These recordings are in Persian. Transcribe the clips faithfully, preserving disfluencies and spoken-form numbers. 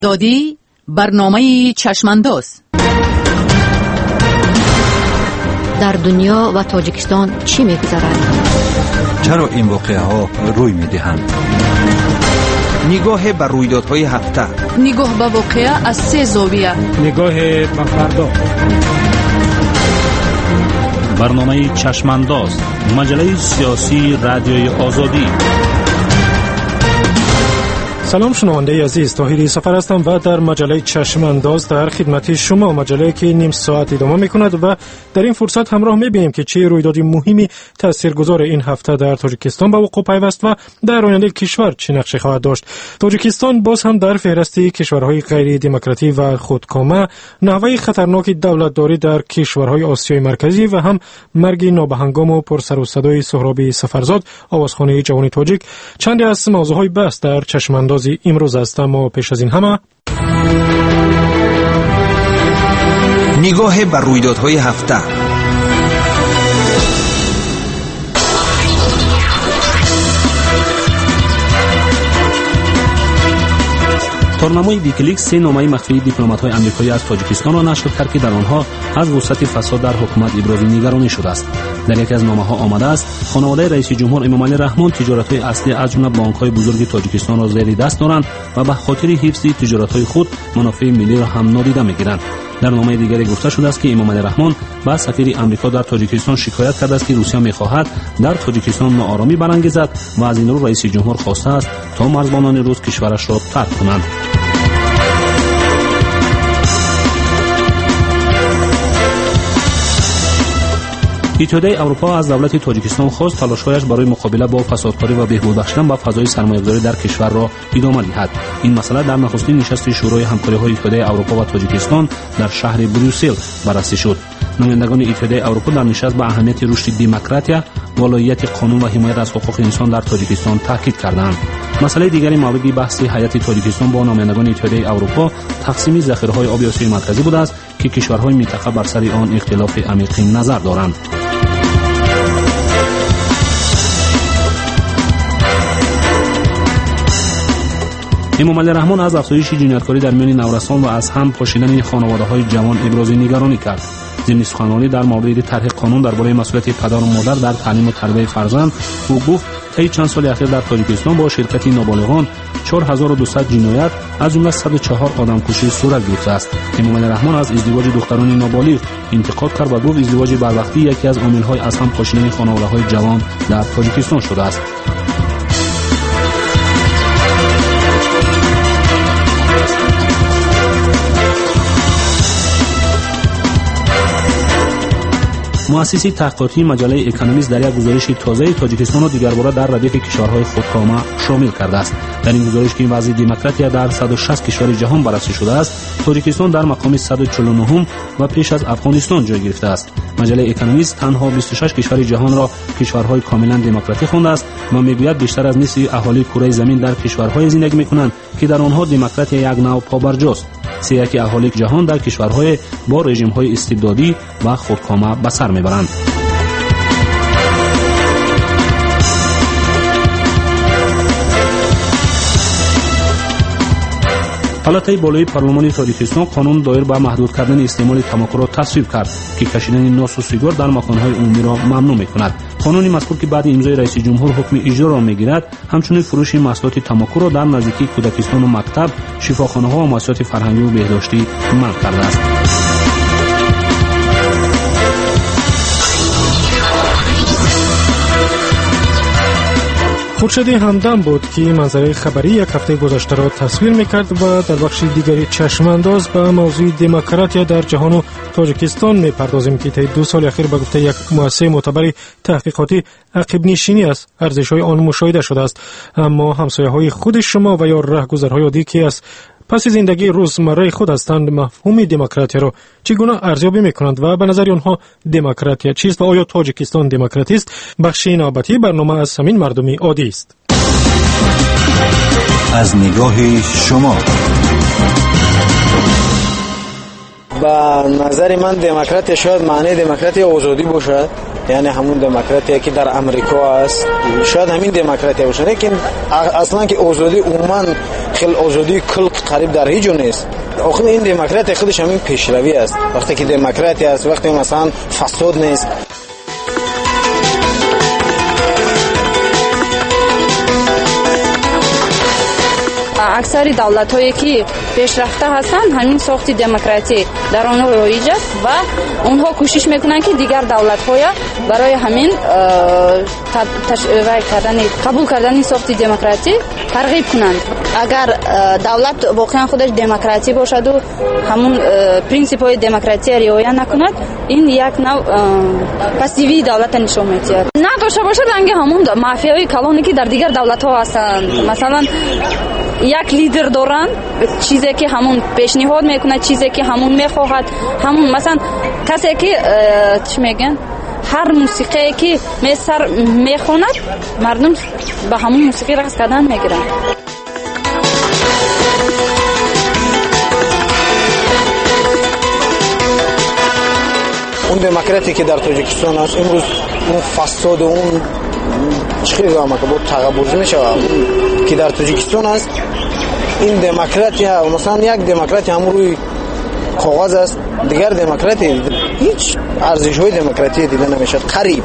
دادی برنامه چشمانداز. در دنیا و تاجیکستان چی می‌گذرد؟ چرا این واقعه ها روی می‌دهند؟ نگاه بر رویدادهای هفته. نگاه به واقعه از سه زاویه. نگاه به فردا. برنامه چشمانداز، مجله سیاسی رادیوی آزادی. سلام شنونده عزیز، طاهری سفر هستم و در مجله چشمانداز در خدمت شما، مجله که نیم ساعت ادامه میکند و در این فرصت همراه میبینیم که چه رویدادی مهمی تاثیرگذار این هفته در تاجیکستان به وقوع پیوست و در آینده کشور چه نقشی خواهد داشت. تاجیکستان باز هم در فهرست کشورهای غیر دموکراتی و خودکامه، نحوه خطرناک دولتداری در کشورهای آسیای مرکزی و هم مرگ نابهنگام و پرسر و صدای سهراب سفرزاد، آوازخوان جوان تاجیک، چندی از موضوعهای بحث در چشمانداز امروز است. اما پیش از این همه نگاه بر رویدادهای هفته. تورنمای ویکیلیکس سه نامه مخفی دیپلمات‌های آمریکایی از تاجیکستان را نشر کرد که در آنها از وسعت فساد در حکومت ابراز نگرانی شده است. در یکی از نامه‌ها آمده است خانواده رئیس جمهور امامعلی رحمان تجارت‌های اصلی از جمله بانک‌های بزرگ تاجیکستان را زیر دست دارند و به خاطر حفظ تجارت‌های خود منافع ملی را هم نادیده می‌گیرند. در نامه دیگری گفته شده است که امامعلی رحمان با سفیر آمریکا در تاجیکستان شکایت کرده است که روسیه می‌خواهد در تاجیکستان ناآرامی برانگیزد و از این رو رئیس جمهور خواسته است تا مرزبانان روس کشورش را ترک کنند. اتحادیه اروپا از دولت تاجیکستان خواست تلاش‌هایش برای مقابله با فسادکاری و بهبود بخشیدن به فضای سرمایه‌گذاری در کشور را ادامه دهد. این مسئله در نخستین نشست شورای همکاری‌های اتحادیه اروپا و تاجیکستان در شهر بروسل بررسی شد. نمایندگان اتحادیه اروپا در نشست به اهمیت رشد دموکراسی، ولایت قانون و حمایت از حقوق انسان در تاجیکستان تاکید کردند. مسئله دیگری مورد بحث هیئت تاجیکستان با نمایندگان اتحادیه اروپا تقسیم ذخیره‌های آبی آسیای مرکزی بوده است که کشورهای منطقه بر سر آن اختلاف عمیق نظر دارند. امامعلی رحمان از افزایش جنایتکاری در میان نورسان و از هم پاشیدن خانواده‌های جوان ابراز نگرانی کرد. ضمن سخنرانی در مورد طرح قانون درباره مسئولیت پدر و مادر در تعلیم و تربیت فرزند، او گفت طی چند سال اخیر در تاجیکستان با شرکت نابالغان چهار هزار و دویست جنایت از جمله صد و چهار آدمکشی صورت گرفته است. امامعلی رحمان از ازدواج دختران نابالغ انتقاد کرد و گفت ازدواج بروقتی یکی از عامل‌های از هم پاشیدن خانواده‌های جوان در تاجیکستان شده است. مؤسس تحقیقاتی مجله اکونومیست در یک گزارش تازه تاجیکستان را دیگرباره در ردیف کشورهای خودکامه شامل کرده است. در این گزارش که وضع دموکراسی در صد و شصت کشور جهان بررسی شده است، تاجیکستان در مقام صد و چهل و نه و پیش از افغانستان جای گرفته است. مجله اکونومیست تنها بیست و شش کشور جهان را کشورهای کاملا دموکراتیک خوانده است و میگوید بیشتر از نصف اهالی کره زمین در کشورهای زندگی میکنند که در آنها دموکراسی یک نوع پابرجاست. سیاسی اهالی جهان در کشورهای با رژیم‌های استبدادی و خودکامه به سر میبرند. پالاتای بالای پارلمان تاجیکستان قانون دایر به محدود کردن استعمال تمباکو را تصویب کرد که کشیدن ناس و سیگار در مکان‌های عمومی را ممنوع می‌کند. قانون مذکور که بعد امضای رئیس جمهور حکم اجرا را می‌گیرد، همچنین فروش محصولات تمباکو را در نزدیکی کودکستان و مکتب، شفاخانه‌ها و مؤسسات فرهنگی و بهداشتی منع کرده است. خورشید همدم بود که منظره خبری یک هفته گذشته را تصویر میکرد و در بخش دیگری چشمانداز به موضوع دموکراسی در جهان و تاجیکستان میپردازیم که طی دو سال اخیر به گفته یک مؤسسه معتبر تحقیقاتی عقب نشینی از ارزش‌های آن مشاهده شده است. اما همسایه‌های خود شما و یا راهگذرهای عادی که از پس زندگی روزمره خود هستند مفهوم دموکراسی را چگونه ارزیابی میکنند و به نظر آنها دموکراسی چیست و آیا تاجیکستان دموکراتی است؟ بخش نوبتی برنامه از همین مردمی عادی است. از نگاه شما. به نظر من دموکراسی شاید معنی دموکراسی آزادی باشد، یعنی همون دموکراسی که در امریکا است، شاید همین دموکراسی باشه، لیکن اصلا که آزادی عموما خیلی آزادی کل قریب در هیچ جا نیست. آخر این دموکراتی خودش همین پیشروی است. وقتی که دموکراتی است، وقتی مثلا فساد نیست. اکثر دولت‌هایی که پیشرفته هستند همین ساخت دموکراسی در آنها رایج است و اونها کوشش میکنند که دیگر دولت‌های برای همین کردن قبول کردن ساخت دموکراسی ترغیب کنند. اگر دولت واقعا خودش دموکراسی باشد و همون پرینسیپ‌های دموکراسی رعایت نکند، این یک نوع پسیوی دولت نشان می‌دهد. نداشته باشد انگه همون مافیای کلانی که در دیگر دولت‌ها هستند، مثلا یک لیدر دارن، چیزی که همون پیشنهاد میکنه، چیزی که همون میخواهد، همون مثلا کسی که چی میگن هر موسیقی که میسر میخواند مردم به همون موسیقی رقص کردن میگیرن. اون دموکراتی که در تاجیکستان است امروز اون فساد و اون چخیری هم که بود تغییر میشه که در تاجیکستان است، این دموکراتی مثلا یک دموکراتی هم روی کاغذ است، دیگر دموکراتی هیچ ارزش های دموکراتی دیده نمیشه قریب.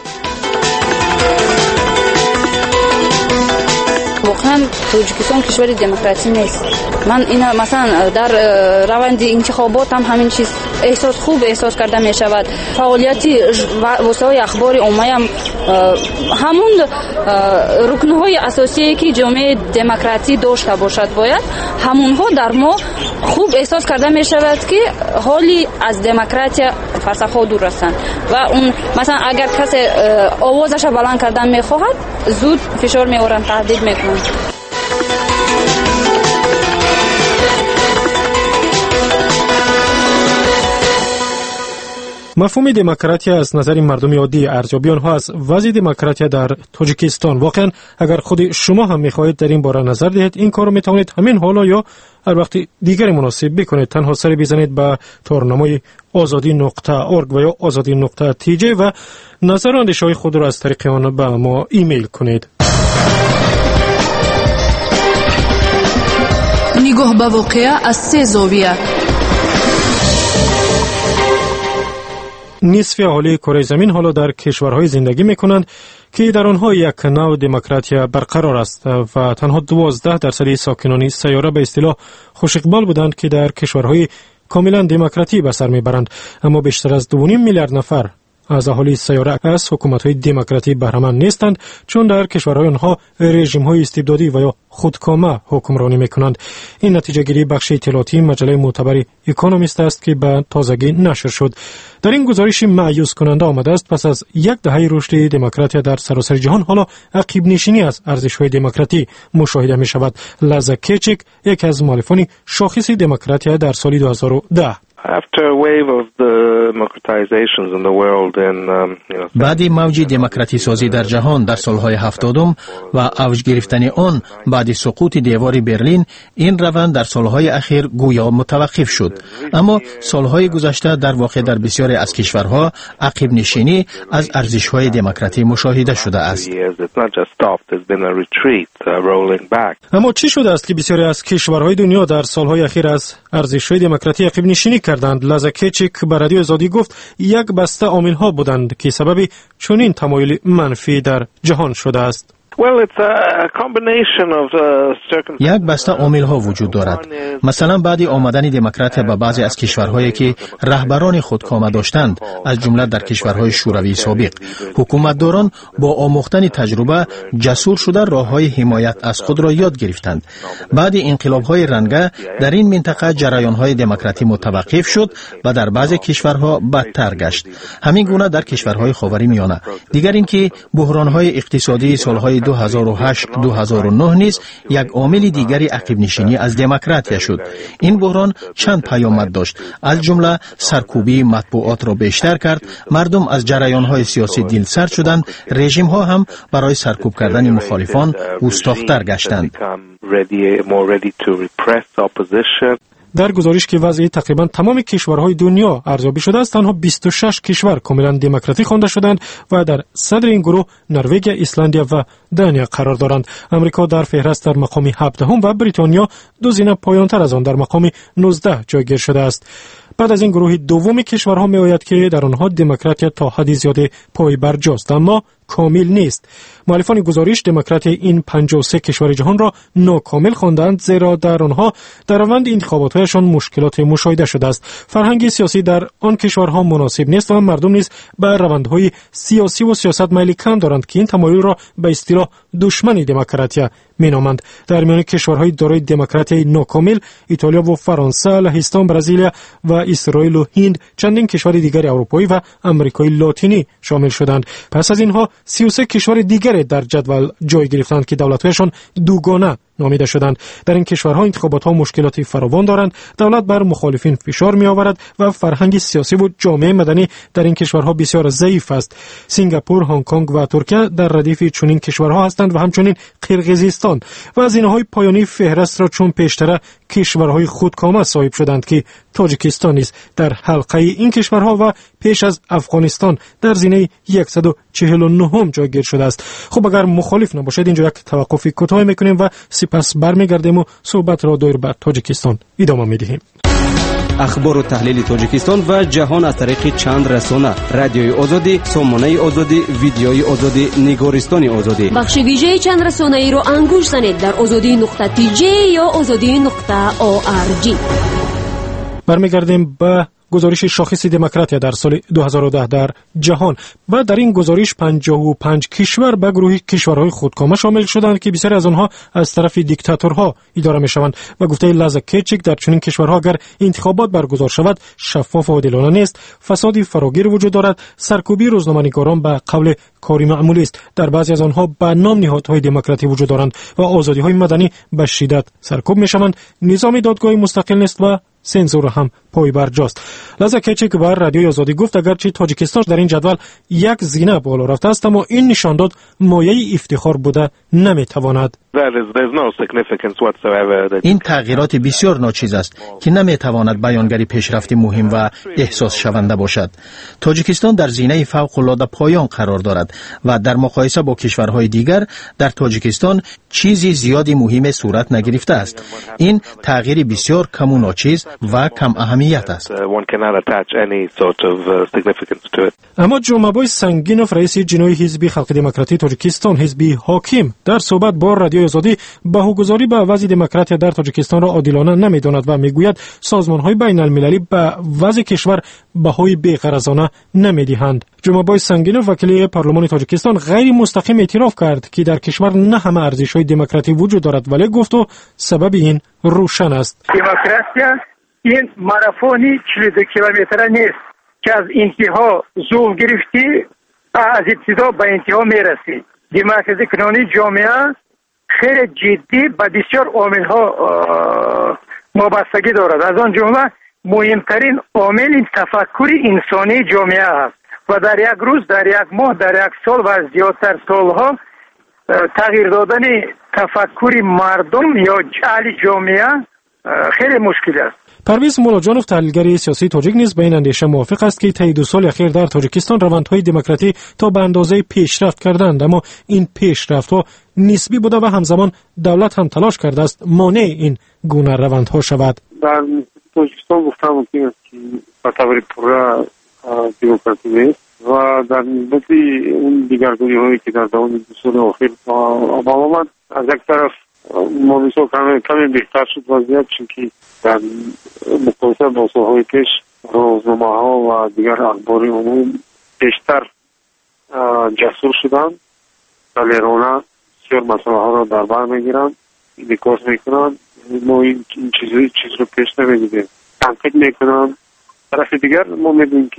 واقعا تاجیکستان کشور دموکراسی نیست. من اینا مثلا در روند انتخابات هم همین چیز احساس خوب احساس کرده می شود. فعالیتی وسایل اخباری عمومی هم همون رکنهای اساسی که جامعه دموکراسی داشته باشد باید همونها در ما خوب احساس کرده می شود که حالی از دموکراسی فرسخ‌ها دور هستند و اون مثلا اگر کسی آوازش بلند کردن می خواهد زود فشار می آورند، تهدید می کنند. مفهوم دموکراسی از نظر مردم عادی، ارزیابی آنها از وضع دموکراسی در تاجیکستان. واقعا اگر خود شما هم میخواهید در این باره نظر دهید، این کارو میتوانید همین حالا یا هر وقت دیگری مناسب بکنید. تنها سر بزنید به تورنمای آزادی نقطه اورگ و یا آزادی نقطه تی جی و نظر و اندیشه‌های خود را از طریق آن به ما ایمیل کنید. نگاه به واقعه از سه زاویه. نصف اهالی کره زمین حالا در کشورهای زندگی میکنند که در آنها یک نوع دموکراسی برقرار است و تنها دوازده درصد ساکنان سیاره به اصطلاح خوش اقبال بودند که در کشورهای کاملا دموکراتی به سر میبرند. اما بیشتر از دو و نیم میلیارد نفر از اهالی سیاره از حکومت‌های دموکراتی بهره‌مند نیستند، چون در کشورهای آنها رژیم‌های استبدادی و یا خودکامه حکمرانی می‌کنند. این نتیجه گیری بخش اطلاعاتی مجله معتبر اکونومیست است که به تازگی نشر شد. در این گزارش مایوس کننده آمده است پس از یک دهه رشد دموکراسی در سراسر جهان حالا عقب نشینی از ارزش‌های دموکراتی مشاهده می‌شود. لازا کیچیک یکی از مؤلفان شاخص دموکراسی در سال دو هزار و ده. بعد موج دموکراتی سازی در جهان در سالهای هفتادم و اوج گرفتن آن بعد سقوط دیوار برلین، این روند در سالهای اخیر گویا متوقف شد. اما سالهای گذشته در واقع در بسیاری از کشورها عقب نشینی از ارزش‌های دموکراتی مشاهده شده است. اما چی شده است که بسیاری از کشورهای دنیا در سالهای اخیر از ارزش‌های دموکراتی عقب نشینی کردند؟ لازا کیچیک به رادیو آزادی گفت یک بسته عامل‌ها بودند که سبب چنین تمایل منفی در جهان شده است. یک بسته عامل‌ها وجود دارد. مثلا بعد آمدن دموکراسی به بعضی از کشورهایی که رهبران خودکامه داشتند، از جمله در کشورهای شوروی سابق، حکومتداران با آموختن تجربه جسور شده راه‌های حمایت از خود را یاد گرفتند. بعد انقلاب‌های رنگه در این منطقه جریان‌های دموکراتی متوقف شد و در بعضی کشورها بدتر گشت. همین گونه در کشورهای خاورمیانه. دیگر اینکه بحران‌های اقتصادی سالهای دو هزار و هشت دو هزار و نه نیز یک عامل دیگری عقب نشینی از دموکراسی شد. این بحران چند پیامد داشت، از جمله سرکوبی مطبوعات را بیشتر کرد، مردم از جریان‌های سیاسی دلسرد شدند، رژیم‌ها هم برای سرکوب کردن مخالفان گستاخ‌تر گشتند. در گزارش که وضع تقریبا تمام کشورهای دنیا ارزیابی شده است، تنها بیست و شش کشور کاملا دموکراتیک خوانده شدند و در صدر این گروه نروژ، ایسلند و دانیا قرار دارند. امریکا در فهرست در مقام هفدهم و بریتانیا دو زینه پایانتر از آن در مقام نوزده جایگیر شده است. بعد از این گروه دوم کشورها می آید که در آنها دموکراسی تا حدی زیاد پای برجاست، اما کامل نیست. مؤلفان گزارش دموکراسی این پنجاه و سه کشور جهان را ناکامل خواندند، زیرا در آنها در روند انتخابات‌هایشان مشکلات مشاهده شده است. فرهنگ سیاسی در آن کشورها مناسب نیست و مردم نیز به روندهای سیاسی و سیاست میل کم دارند که این تمایل را به اصطلاح دشمن دموکراسی مینامند. در میان کشورهای دارای دموکراسی ناکامل ایتالیا و فرانسه، لهستان، برزیل و اسرائیل و هند، چندین کشور دیگر اروپایی و آمریکای لاتینی شامل شدند. پس از اینها سی و سه کشور دیگر در جدول جای گرفتند که دولت‌هایشان دوگانه نامیده شدند. در این کشورها انتخابات‌ها مشکلاتی فراوان دارند، دولت بر مخالفین فشار می‌آورد و فرهنگ سیاسی و جامعه مدنی در این کشورها بسیار ضعیف است. سنگاپور، هنگ کنگ و ترکیه در ردیف چنین کشورها هستند و همچنین قرقیزستان. و از اینهای پایانی فهرست را چون پیشتر کشورهای خودکامه صاحب شدند که تاجیکستان نیز در حلقه این کشورها و پیش از افغانستان در زینه صد و چهل و نه جایگیر شده است. خب اگر مخالف نباشید اینجا یک توقف کوتاه میکنیم و سپس برمیگردیم و صحبت را دایر به تاجیکستان ادامه میدهیم. اخبار و تحلیل تاجیکستان و جهان از طریق چند رسانه: رادیوی آزادی، سامانه آزادی، ویدیوی آزادی، نگارستان آزادی. بخش ویژه چند رسانه ای را انگوش زنید در آزادی نقطه تی جی یا آزادی نقطه او آر جی. برمیگردیم به گزارش شاخص دموکراسی در سال دو هزار و ده در جهان و در این گزارش پنجاه و پنج کشور به گروه کشورهای خودکامه شامل شدند که بسیاری از آنها از طرف دیکتاتورها اداره می‌شوند. و گفته لازا کیچیک در چنین کشورها اگر انتخابات برگزار شود شفاف و عادلانه نیست، فسادی فراگیر وجود دارد، سرکوبی روزنامه‌نگاران به قول کاری معمولی است. در بعضی از آنها به نام نهادهای دموکراتی وجود دارند و آزادی‌های مدنی به شدت سرکوب می‌شوند. نظام دادگاهی مستقل نیست و سنسور هم پای برجاست. لازا کیچیک بر رادیوی آزادی گفت اگرچه تاجیکستان در این جدول یک زینه بالا رفته است، اما این نشان داد مایه افتخار بوده نمیتواند. این تغییرات بسیار ناچیز است که نمیتواند بیانگری پیشرفت مهم و احساس شونده باشد. تاجیکستان در زینه فوق العاده پایان قرار دارد و در مقایسه با کشورهای دیگر در تاجیکستان چیزی زیادی مهم صورت نگرفته است. این تغییر بسیار کم و ناچیز و کم اهمیت است. اما جمعبای سنگینوف، رئیس جنوی حزب خلق دموکراتی تاجیکستان، حزب حاکم، در صحبت با رادیوی آزادی بهوگذاری به وضع دموکراسی در تاجیکستان را عادلانه نمیداند و میگوید سازمان‌های بین المللی به وضع کشور بهای بی‌غرضانه نمیدهند. جمعبای سنگینوف، وکیل پارلمان تاجیکستان، غیر مستقیم اعتراف کرد که در کشور نه همه ارزش‌های دموکراتی وجود دارد، ولی گفت و سبب این روشن است. دموکراسی این ماراتونی چهل و دو کیلومتر نیست که از انتها زور گرفتی از ابتدا به انتها میرسی. دموکراسی کنونی جامعه خیلی جدی به بسیار عامل‌ها وابستگی دارد. از آن جمله مهمترین عامل این تفکر انسانی جامعه است و در یک روز، در یک ماه، در یک سال و زیادتر سالها تغییر دادن تفکر مردم یا جعل جامعه خیلی مشکل است. پرویز مولاجانوف، تحلیلگر سیاسی تاجیک، نیز به این اندیشه موافق است که طی دو سال اخیر در تاجیکستان روندهای دموکراتی تا به اندازه پیشرفت کردند، اما این پیشرفت‌ها نسبی بوده و همزمان دولت هم تلاش کرده است مانع این گونه روندها شود. در تاجیکستان گفتم ممکن است که به طور پوره دموکراسی نیست و در نسبت اون دیگرگونی‌هایی که در دوران دو سال اخیر آمد، از یک طرف موضوع کمی کمی بهتر شد وضعیت، چون که در مقایسه با سالهای پیش روزنامه‌ها و دیگر اخباری عموم بیشتر جسور شدند، دلیرانه بسیار مسئله ها را در بر میگیرند، انعکاس میکنند. ما این چیز چیز رو پیش نمیدیدیم، تنقید میکنند. طرف دیگر ما میدونیم که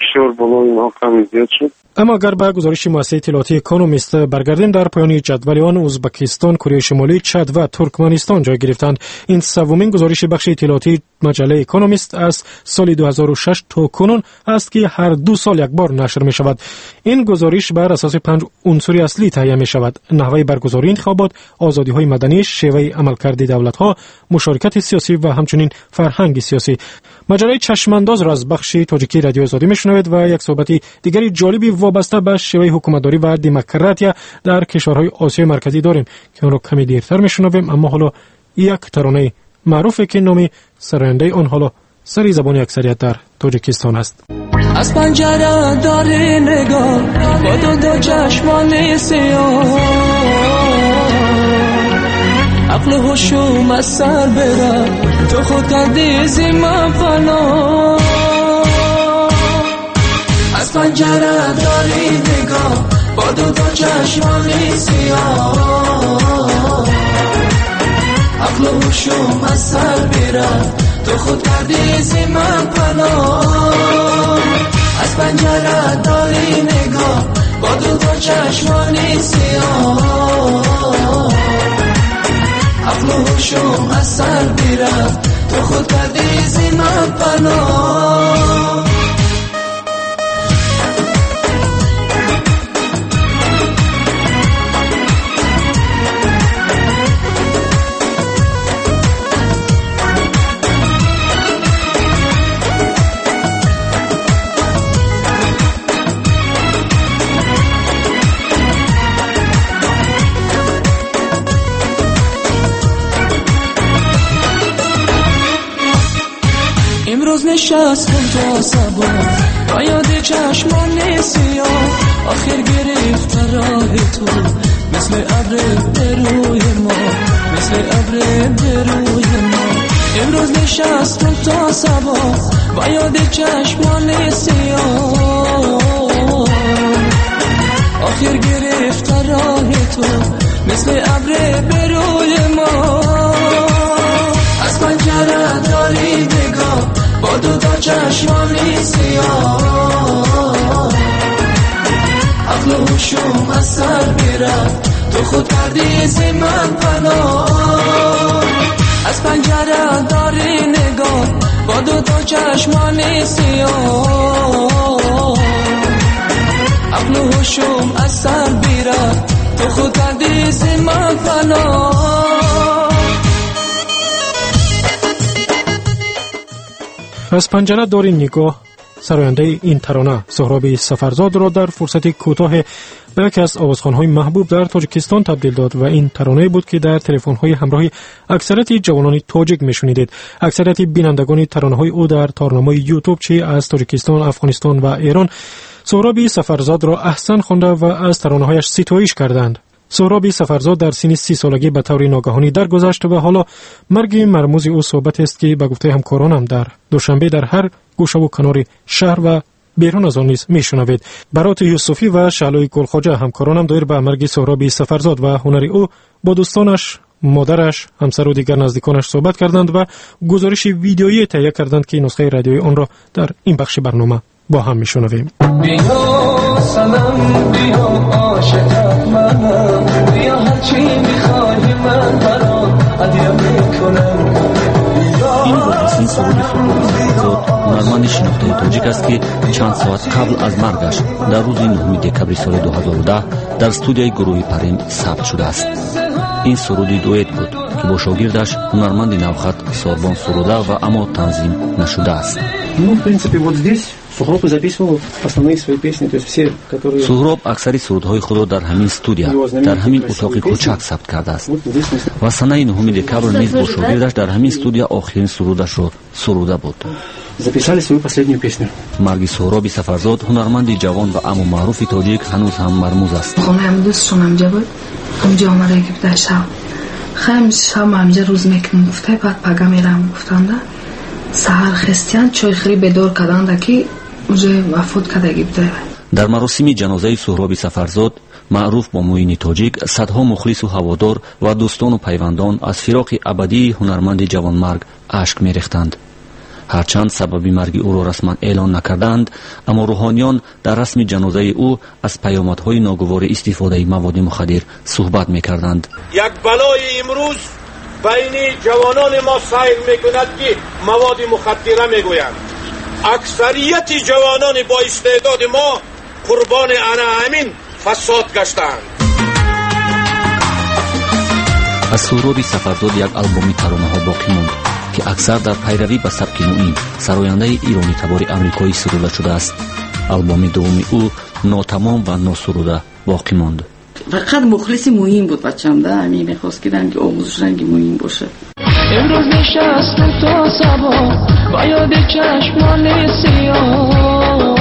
فشار بالا اینها کمی زیاد شد. اما اگر به گزارش مؤسسه اطلاعاتی اکونومیست برگردیم، در پایان جدول آن ازبکستان، کره شمالی، چاد و ترکمنستان جای گرفتند. این سومین گزارش بخش اطلاعاتی مجله اکونومیست از سال دو هزار و شش تا کنون است که هر دو سال یک بار نشر می شود. این گزارش بر اساس پنج عنصر اصلی تهیه می شود: نحوه برگزاری انتخابات، آزادی های مدنی، شیوه عملکرد دولت ها، مشارکت سیاسی و همچنین فرهنگ سیاسی. مجله چشمانداز را از بخش تاجیکی رادیو آزادی میشنوید و یک صحبت دیگری جالبی وابسته به شیوه حکومتداری و دموکراتیا در کشورهای آسیای مرکزی داریم که آن را کمی دیرتر میشنویم. اما حالا یک ترانه معروفه که نامی سراینده آن حالا سری زبان اکثریت در تاجیکستان است. از پنجره داری نگاه با دو دو چشمان سیاه، عقل و هوشم از سر بره، تو خود کردی زیمم فنا. از پنجره داری نگاه با دو دو چشمان سیاه، عقل و هوشم از سر بره، تو خود کردی زیمم فنا. از پنجره داری نگاه با دو دو چشمان سیاه، عقل و هوشم از سر بیره، تو خود کردی زیمم پناه. امروز نشستم تا صبح با یاد چشمان سیاه، آخر گرفت راه تو مثل ابر به روی ما، مثل ابر به روی ما. امروز نشستم تا صبح با یاد چشمان سیاه، آخر گرفت راه تو مثل ابر به روی ما. از پنجره داری نگاه با دو تا چشمانی سیاه، عقل و هوشم از سر میرفت، تو خود کردی زیمم پناه. از پنجره داری نگاه با دو تا چشمانی سیاه، عقل و هوشم از سر میرفت، تو خود کردی زیمم پناه. از پنجره داری نگاه سراینده این ترانه سهراب سفرزاد را در فرصت کوتاه به یکی از آوازخوان‌های محبوب در تاجیکستان تبدیل داد و این ترانه بود که در تلفن‌های همراه اکثریت جوانان تاجیک میشنیدید. اکثریت بینندگان ترانه‌های او در تارنامه‌های یوتیوب چه از تاجیکستان، افغانستان و ایران سهراب سفرزاد را احسن خوانده و از ترانه‌هایش ستایش کردند. سهراب سفرزاد در سن سی سالگی به طور ناگهانی درگذشت و حالا مرگ مرموز او صحبت است که به گفته همکارانم در دوشنبه در هر گوشه و کنار شهر و بیرون از آن نیز میشنوید. برات یوسفی و شعلوی گلخواجه همکارانم دایر به مرگ سهراب سفرزاد و هنر او با دوستانش، مادرش، همسر و دیگر نزدیکانش صحبت کردند و گزارش ویدیویی تهیه کردند که نسخه رادیویی آن را در این بخش برنامه با هم میشنویم. بیا سلام، بیا عاشقت منم، بیا هرچی میخوای من برات هدیه میکنم. این واقعی سرود سهراب هنرمند شناخته تاجیک است که چند ساعت قبل از مرگش در روز نهم دکبر سال دو هزار و ده در استودیوی گروه پریم ثبت شده است. این سرودی دوئت بود که با شاگردش هنرمند نوخط ساربان سروده و اما تنظیم نشده است. Ну, в принципе, вот здесь Сухроб записывал основные свои песни, то есть все, которые... سهراب اکثری سرودهای خود را در همین استودیو در همین اتاق کوچک ثبت کرده است و سنه نهم دکبر نیز با شاگردش در همین استودیو آخرین سرودش را سروده بود. Записали свою последнюю песню. مرگ سهراب سفرزاد هنرمند جوان و اما معروف تاجیک هنوز هم مرموز است. خونم دوستم اینجا بود. اونجا آمده که در شب خیلی شب همینجا روز میکنم گفته بعد پگه میرم گفتنده سهر خستیان چای خری بدور کردند که اونجا وفات کردگی بوده. در مراسم جنازه سهراب سفرزاد معروف با موین تاجیک صدها مخلص و هوادار و دوستان و پیوندان از فراق ابدی هنرمند جوانمرگ اشک میریختند. هرچند سبب مرگ او را رسما اعلان نکردند، اما روحانیان در رسم جنازه او از پیامدهای ناگوار استفاده مواد مخدر صحبت می‌کردند. یک بلای امروز بین جوانان ما سیر می‌کند که مواد مخدره می‌گویند. اکثریت جوانان با استعداد ما قربان آن همین فساد گشتند. از سهراب سفرزاد یک آلبوم ترانه‌ها باقی ماند که اکثر در پیروی به سبک نوین سراینده ایرانی تبار امریکایی سروده شده است. آلبوم دوم او ناتمام و ناسروده باقی ماند. فقط مخلص مهم بود بچه‌م، ده همین می‌خواست که رنگ آموزش رنگ مهم باشه. امروز نشستم تا صبح با یاد چشمان سیاه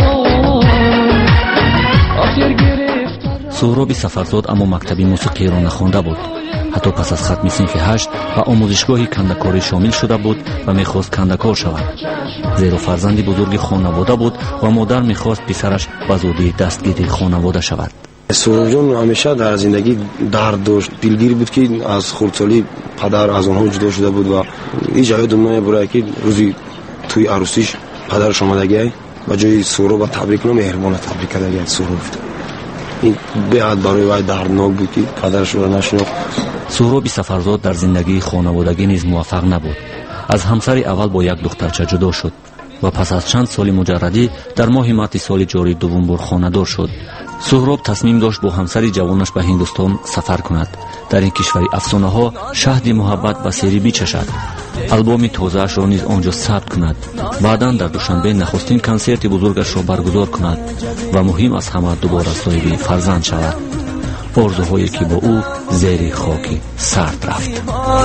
آخر گرفت. سهراب سفرزاد اما مکتب موسیقی را نخوانده بود. حتی پس از ختم صنف هشت و آموزشگاه کندکاری شامل شده بود و میخواست کندکار شود. زیرا فرزند بزرگ خانواده بود و مادر میخواست پسرش به زودی دستگیر خانواده شود. سهراب جان همیشه در زندگی درد داشت. دلگیر بود که از خردسالی پدر از آنها جدا شده بود و هیچ جای دنیا برای که روزی توی عروسیش پدرش آمدگی و جای سهراب تبریک نام مهربان تبریک کردگی سهراب. این بیاد برای وای دردناک بود که پدرش را نشناخت. سهراب سفرزاد در زندگی خانوادگی نیز موفق نبود. از همسر اول با یک دخترچه جدا شد و پس از چند سال مجردی در ماه مارس سال جاری دوم بار خانه‌دار شد. سهراب تصمیم داشت با همسر جوانش به هندوستان سفر کند. در این کشور افسانه‌ها شهد محبت و سری بچشد. آلبوم تازه‌اش را نیز آنجا ثبت کند. بعداً در دوشنبه نخستین کنسرت بزرگش را برگزار کند و مهم از همه دوباره صاحب فرزند شود. آرزوهایی که با او زیر خاکی سرد رفت.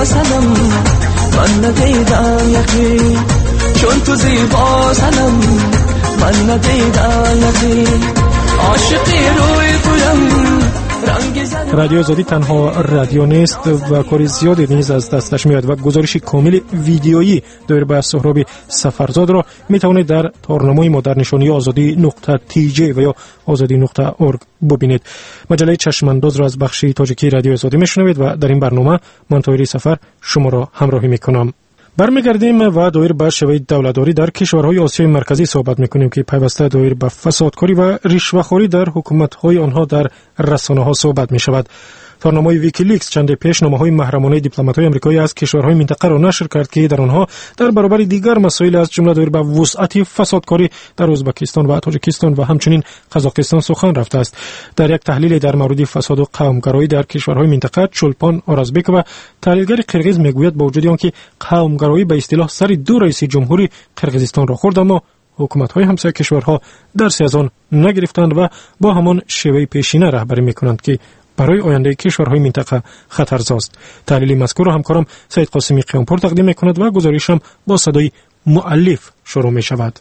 من ندیدم یکی چون تو زیبا سنم، من ندیدم یکی عاشقی روی تویم. رادیو آزادی تنها رادیو نیست و کاری زیادی نیز از دستش میاد و گزارش کامل ویدیویی دایر به سهراب سفرزاد را میتوانید در تارنمای ما در نشانی آزادی نقطه تی جی و یا آزادی نقطه اورگ ببینید. مجله چشمانداز را از بخش تاجیکی رادیو آزادی میشنوید و در این برنامه من طاهری سفر شما را همراهی میکنم. برمیگردیم و دایر به شیوه دولتداری در کشورهای آسیای مرکزی صحبت میکنیم که پیوسته دایر به فسادکاری و رشوه‌خوری در حکومت‌های آنها در رسانه‌ها صحبت میشود. تارنمای ویکیلیکس چند پیش نامه‌های محرمانه دیپلمات‌های آمریکایی از کشورهای منطقه را نشر کرد که در آنها در برابر دیگر مسائل از جمله دایر به وسعت فسادکاری در ازبکستان و تاجیکستان و همچنین قزاقستان سخن رفته است. در یک تحلیل در مورد فساد و قومگرایی در کشورهای منطقه، چولپان آرازبک و تحلیلگر قرقیز میگوید با وجود آنکه قومگرایی به اصطلاح سر دو رئیس جمهوری قرقیزستان را خورد، اما حکومت‌های همسایه کشورها درسی از آن نگرفتند و با همان شیوه پیشینه رهبری می‌کنند که برای آینده کشورهای منطقه خطرزاست. تحلیل مذکور را همکارم سید قاسمی قیامپور تقدیم می‌کند و گزارشم با صدای مؤلف شروع می‌شود.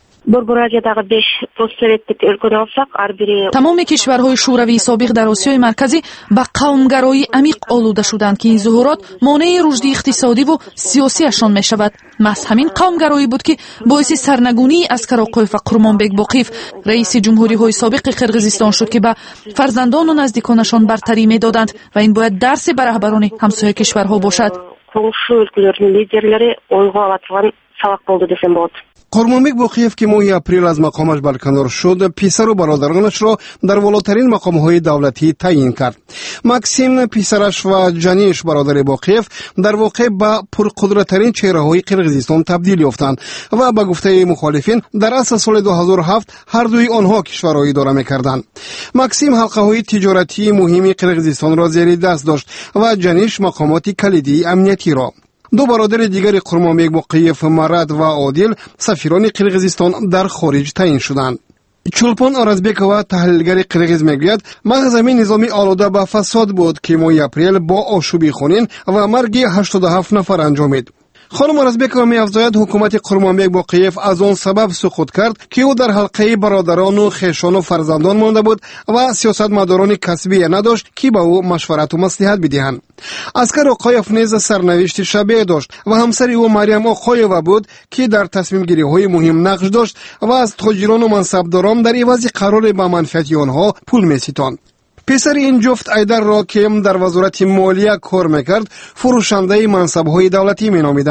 تمام کشورهای شوروی سابق در آسیای مرکزی به قومگرایی عمیق آلوده شدند که این ظهورات مانع رشد اقتصادی و سیاسیشان می شود. محض همین قومگرایی بود که باعث سرنگونی اسکر آقایف قرمانبک باقیف رئیس جمهوری های سابق قرقیزستان شد که به فرزندان و نزدیکانشان برتری می دادند و این باید درس بر رهبران همسایه کشورها باشد. قرمانبک باقیف که ماه اپریل از مقامش برکنار شد، پسر و برادرانش را در والاترین مقام‌های دولتی تعیین کرد. ماکسیم پسرش و جانیش برادر باقیف در واقع به پرقدرت‌ترین چهره‌های قرقیزستان تبدیل یافتند و به گفته مخالفین در اصل سال دو هزار و هفت هر دوی آنها کشورهای اداره می‌کردند. ماکسیم حلقه‌های تجارتی مهم قرقیزستان را زیر دست داشت و جانیش مقامات کلیدی امنیتی را. دو برادر دیگر قرمانبک باقیف، مراد و عادل، سفیران قرقیزستان در خارج تعیین شدند. چولپان آرازبک و تحلیلگر قرقیز میگوید محض همین نظامی آلوده به فساد بود که ماه اپریل با آشوبی خونین و مرگ هشتاد و هفت نفر انجامید. خانم آرازبک می افزاید حکومت قرمانبک باقیف از آن سبب سقوط کرد که او در حلقه برادران و خویشان و فرزندان مانده بود و سیاستمداران کسبی نداشت که به او مشورت و مصلحت بدهند. اسکر آقایف نیز سرنوشت شبیه داشت و همسر او مریم آقایووا بود که در تصمیم گیری های مهم نقش داشت و از تاجران و منصبداران در عوض قرار به منفعت آنها پول می ستاند. پسر این جفت ایدر را که در وزارت مالیه کار میکرد فروشنده منصب‌های دولتی مینامیدند.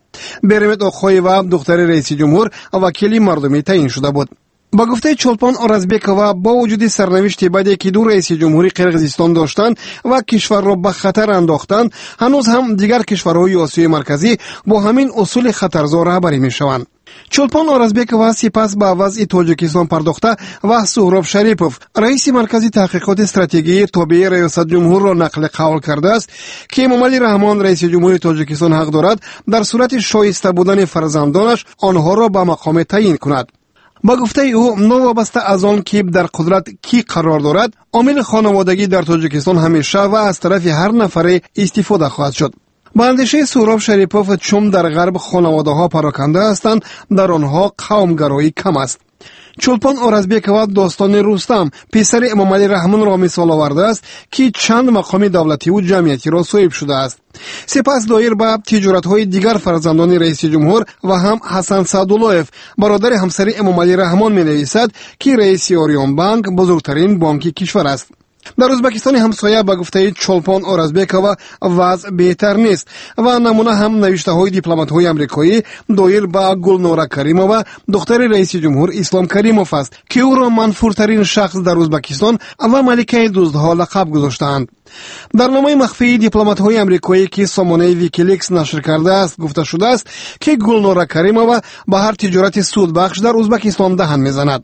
برمت اوخویوا دختر رئیس جمهور وکیل مردمی تعیین شده بود. با گفته چولپان اورازبکова با وجود سرنوشت بدی که دو رئیس جمهوری قرقیزستان داشتند و کشور را به خطر انداختند، هنوز هم دیگر کشورهای آسیای مرکزی با همین اصول خطرزا رهبری میشوند. چولپان اورازبکova سپس به وضع تاجیکستان پرداخته و سهراب شریپوف رئیس مرکز تحقیقات استراتژی تابع ریاست جمهور را نقل قول کرده است که امامعلی رحمان رئیس جمهوری تاجیکستان حق دارد در صورت شایسته بودن فرزندانش آنها را به مقام تعیین کند. با گفته او نوابسته از آن که در قدرت کی قرار دارد، عامل خانوادگی در تاجیکستان همیشه و از طرف هر نفر استفاده خواهد شد. با اندیشه سهراب شریپوف چون در غرب خانواده ها پراکنده هستند، در آنها قومگرایی کم است. چولپان اورازبکova داستان رستم پسر امامعلی رحمان را مثال آورده است که چند مقام دولتی و جمعیتی را صاحب شده است. سپس دایر به تجارت‌های دیگر فرزندان رئیس جمهور و هم حسن سعدالله‌اف برادر همسر امامعلی رحمان می‌نویسد که رئیس آریان بانک بزرگترین بانک کشور است. در ازبکستان همسایه با گفته چولپان اورازبکova وضع بهتر نیست و نمونه هم نوشته های دیپلمات های امریکایی دایر با گلنورا کریمووا دختر رئیس جمهور اسلام کریموف است که او را منفورترین شخص در ازبکستان و ملکه دزدها لقب گذاشتند. در نامه مخفی دیپلمات های امریکایی که سامانه ویکیلیکس نشر کرده است گفته شده است که گلنورا کریمووا با هر تجارت سودبخش در ازبکستان دهن میزند.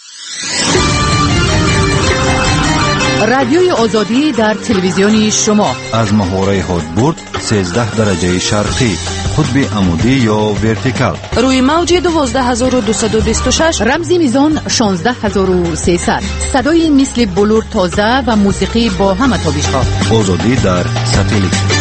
رادیوی آزادی در تلویزیونی شما از محوره هادبورد سیزده درجه شرقی، قطب عمودی یا ورتیکال، روی موج دوازده هزار و دویست و بیست و شش، رمزی میزان شانزده هزار و سیصد، صدای مثل بلور تازه و موسیقی با همه تابش‌ها. آزادی در ساتلیت.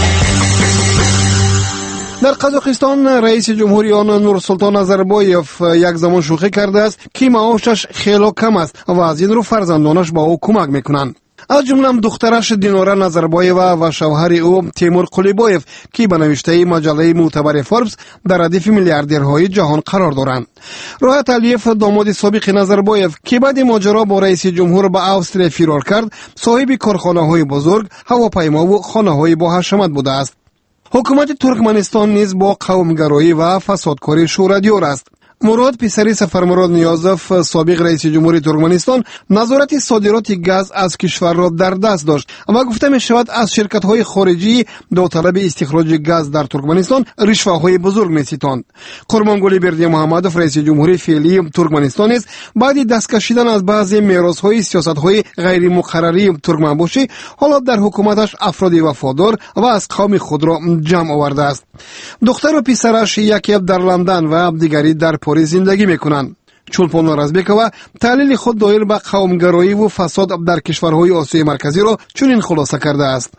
در قزاقستان رئیس جمهوری آن نورسلطان نظربایف یک زمان شوخی کرده است که معاشش خیلی کم است و از این رو فرزندانش با او کمک میکنند. از جمله دخترش دیناره نظربایوا و شوهر او تیمور قلیبایف که به نوشته مجله معتبر فوربس در ردیف میلیاردرهای جهان قرار دارند. راحت علیف داماد سابق نظربایف که بعد ماجرا با رئیس جمهور به استرالیا فرار کرد، صاحب کارخانه‌های بزرگ، هواپیما و خانه‌های با حشمت بوده است. حکومت ترکمنستان نیز با قومگرایی و فسادکاری شورادیور است. مراد پسری سفرمراد نیازف سابق رئیس جمهوری ترکمنستان نظارت صادرات گاز از کشور را در دست داشت و گفته می شود از شرکت های خارجی داوطلب استخراج گاز در ترکمنستان رشوه های بزرگ می ستاند. قربانگلی بردی محمدوف رئیس جمهوری فعلی ترکمنستان است بعد دست کشیدن از بعضی میراث های سیاست های غیر مقرری ترکمنباشی حالا در حکومتش افرادی وفادار و از قوم خود را جمع آورده است. دختر و پسرش یکی در لندن و دیگری در پاریس زندگی میکنند. چولپان اورازبکova تحلیل خود دایر به قومگرایی و فساد در کشورهای آسیای مرکزی را چنین خلاصه کرده است.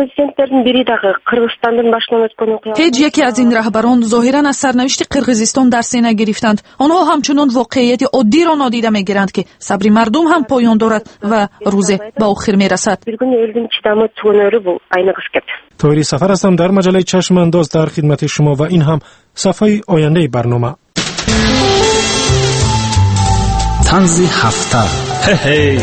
هیچ یکی از این رهبران ظاهرا از سرنوشت قرقیزستان درس نگرفتند. آنها همچنان واقعیت عادی را نادیده میگیرند که صبر مردم هم پایان دارد و روز به آخر میرسد. طاهری سفر هستم در مجله چشم انداز در خدمت شما و این هم صفحه آینده برنامه. طنز هفته. هی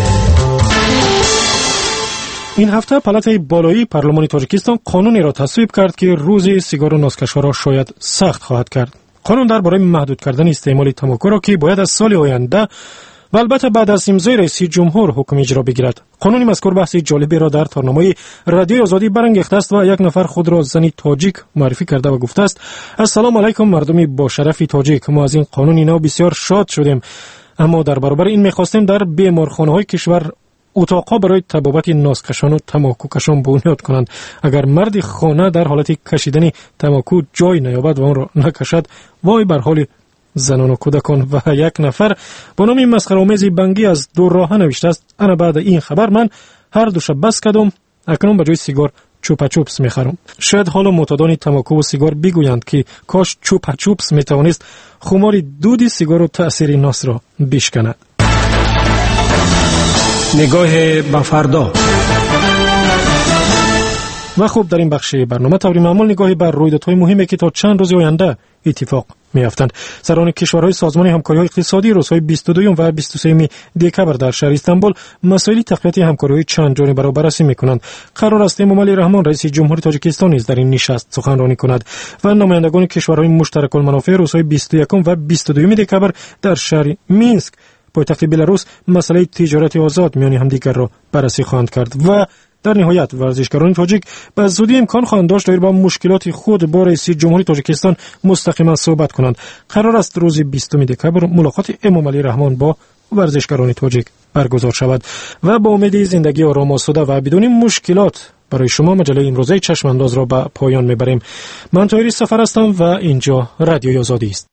این هفته پالاتای بالایی پارلمان تاجیکستان قانونی را تصویب کرد که روز سیگار و نوسکش‌ها را شاید سخت خواهد کرد. قانون درباره محدود کردن استعمال تنباکو را که باید از سال آینده و البته بعد از امضای رئیس جمهور حکم اجرا بگیرد. قانون مذکور بحث جالبی را در تارنامه رادیوی آزادی برانگیخته است و یک نفر خود را زنی تاجیک معرفی کرده و گفته است: السلام علیکم مردمی با شرف تاجیک، ما از این قانون نو بسیار شاد شدیم، اما در برابر این می‌خواستیم در بیمارخانه‌های کشور اتاق‌ها برای طبابت ناسکشان و تماکو کشان بنیاد کنند. اگر مرد خانه در حالت کشیدن تماکو جای نیابد و آن را نکشد، وای بر حال زنان و کودکان. و یک نفر با نام مسخره‌آمیز بنگی از دو راه نوشته است: انا بعد این خبر من هر دو شب بس کردم، اکنون به جای سیگار چوپا چوپس می‌خرم. شاید حالا معتادان تماکو و سیگار بگویند که کاش چوپا چوپس می‌توانست خمار دود سیگار و تأثیر ناس را بشکند. نگاه به فردا. و خوب در این بخش برنامه طوری معمول نگاهی بر رویدادهای مهمی که تا چند روز آینده اتفاق می‌افتند. سران کشورهای سازمان همکاری‌های اقتصادی روزهای بیست و دو و بیست و سه دکبر در شهر استانبول مسائل تقویت همکاری‌های چند جانبه را بررسی می‌کنند. قرار است امامعلی رحمان رئیس جمهوری تاجیکستان نیز در این نشست سخنرانی کند و نمایندگان کشورهای مشترک المنافع روزهای بیست و یک و بیست و دو دکبر در شهر مینسک پایتخت بلاروس مسئله تجارت آزاد میان همدیگر را بررسی خواهند کرد و در نهایت ورزشکاران تاجیک به زودی امکان خواهند داشت در با مشکلات خود با رئیس جمهوری تاجیکستان مستقیما صحبت کنند. قرار است روز بیستم دکبر ملاقات امامعلی رحمان با ورزشکاران تاجیک برگزار شود و با امید زندگی آرام آسوده و بدون مشکلات برای شما مجله امروزه چشم انداز را به پایان میبریم. من طاهری سفر هستم و اینجا رادیوی آزادی است.